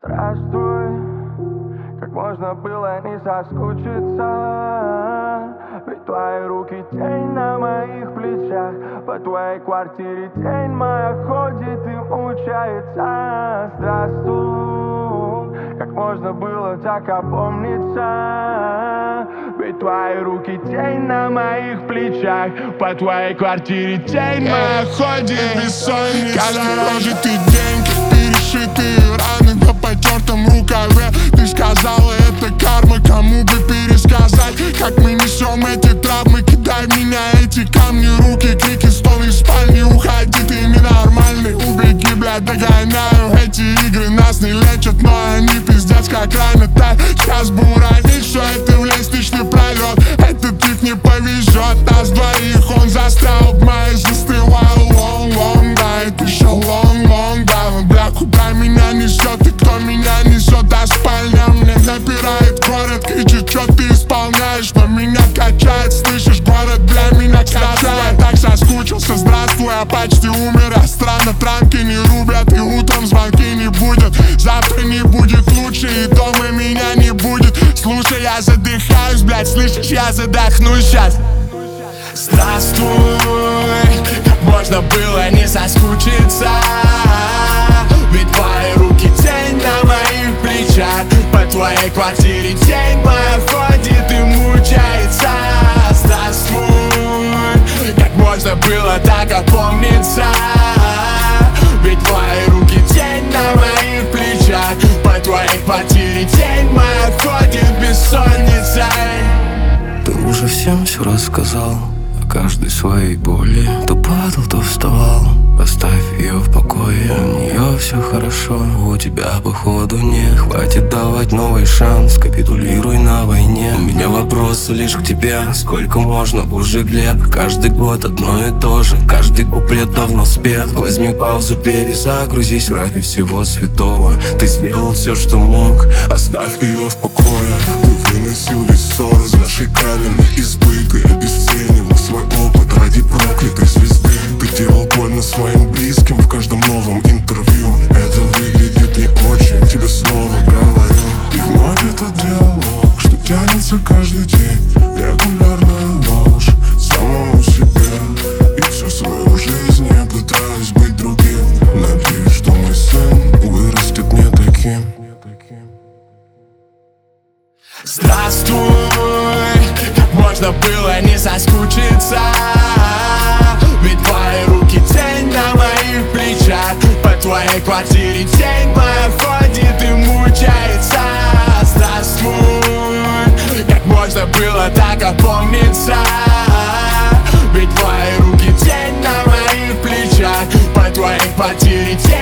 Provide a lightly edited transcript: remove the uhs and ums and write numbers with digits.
Здравствуй, как можно было не соскучиться? Ведь твои руки тень на моих плечах. По твоей квартире тень моя ходит и мучается. Здравствуй, как можно было так опомниться? Ведь твои руки тень на моих плечах. По твоей квартире тень моя ходит бессонница. Каждый прожитый день, как перешитые раны на потертом рукаве. Ты сказала, это карма, кому бы пересказать, как мы несем эти травмы. Кидай в меня эти камни, руки, крики, стон из спальни. Уходи, ты ненормальный, убеги, блядь, догоняю. Эти игры нас не лечат, но они пиздец как рано так. Сейчас бы уронить все это в лестничный пролет. Этот их не повезет, нас двоих он застрял в моей застываю. Long, да, это еще long, да. Бля, куда меня несет и кто меня несет? А спальня мне напирает, город кричит, что ты исполняешь, но меня качает, слышишь, город, бля, меня качает. Я так соскучился, здравствуй, я почти умер. А странно, транки не рубят и утром звонки не будет. Завтра не будет лучше и дома меня не будет. Слушай, я задыхаюсь, блядь, слышишь, я задохнусь сейчас. Здравствуй, как можно было не соскучиться? Ведь твои руки тень на моих плечах. По твоей квартире тень моя ходит и мучается. Здравствуй, как можно было так опомниться? Ведь твои руки тень на моих плечах. По твоей квартире тень моя ходит бессонницей. Ты уже всем все рассказал о каждой своей боли. То падал, то вставал. Оставь ее в покое, у нее все хорошо. У тебя походу не хватит давать новый шанс. Капитулируй на войне. У меня вопросы лишь к тебе. Сколько можно уже лет? Каждый год одно и то же. Каждый куплет давно спет. Возьми паузу, перезагрузись ради всего святого. Ты сделал все, что мог. Оставь ее в покое. Ты выносил весь ссор из нашей каменной избы. Ты обесценивал свой опыт ради проклятой звезды. Ты делал больно своим близким в каждом новом интервью. Это выглядит не очень, тебе снова говорю. И вновь этот диалог, что тянется каждый день. Регулярная ложь самому себе. И всю свою жизнь я пытаюсь быть другим. Надеюсь, что мой сын вырастет не таким. Здравствуй, как можно было не соскучиться? Ведь твои руки тень на моих плечах. По твоей квартире тень моя ходит и мучается. Здравствуй, как можно было так опомниться? Ведь твои руки тень на моих плечах. По твоей квартире тень